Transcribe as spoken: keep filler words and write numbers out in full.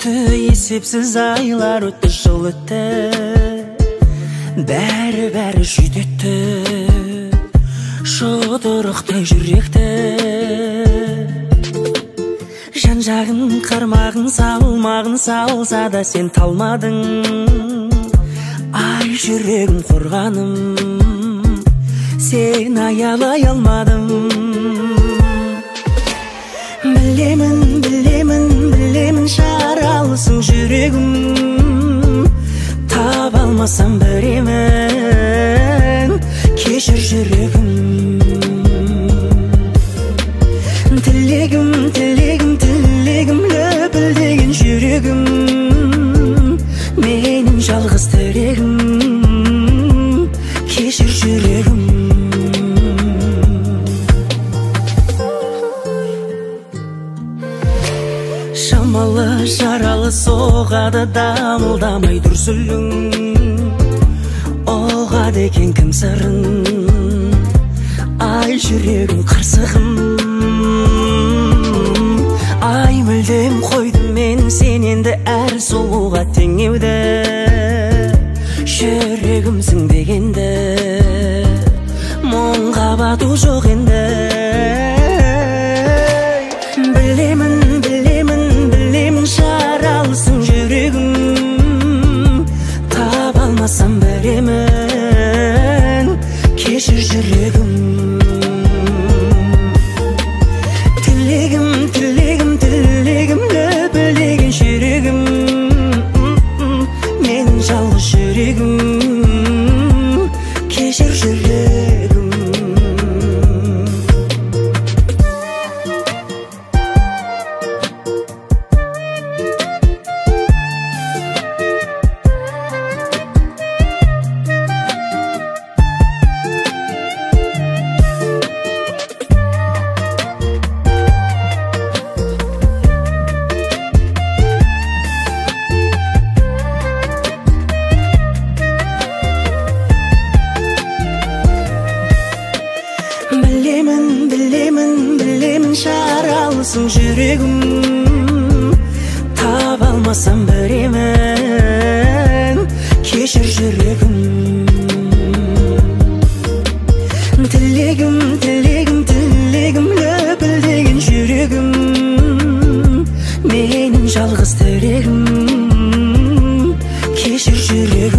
өтті, есепсіз айлар өтті, жыл өтті, бәрі-бәрі жүдетті, жұдырықтай жүректі. Жан-жағын қармағын салмағын салса да сен талмадың. Ай, жүрегім қорғаным, сен аялай алмадым. Білемін, білемін, білемін, жаралысың жүрегім. Таба алмасам біремін, кешір жүрегім. Тілегім, тілегім, тілегім, лүпілдеген жүрегім. Менің жалғыз тірегім, кешір жүрегім. Шамалы жаралы соғады, дамылдамай дүрсілің. Оғады екен кім сырын, ай жүрегім қырсығым. Ай, мүлдем қойдым мен сен енді әр сұлуға теңеуді. Жүрегімсің дегенді, мұңға бату жоқ енді. Білемін, білемін, білемін, жаралысың жүрегім. Таба алмасам біремін, кешір жүрегім. Тілегім, тілегім, тілегім, лүпілдеген жүрегім. Менің жалғыз жүрегім, кешір жүрегім. Білемін, білемін, білемін, жаралысың жүрегім. Таба алмасам біремін, кешір жүрегім. Тілегім, тілегім, тілегім, лүпілдеген жүрегім. Менің жалғыз тірегім, кешір жүрегім.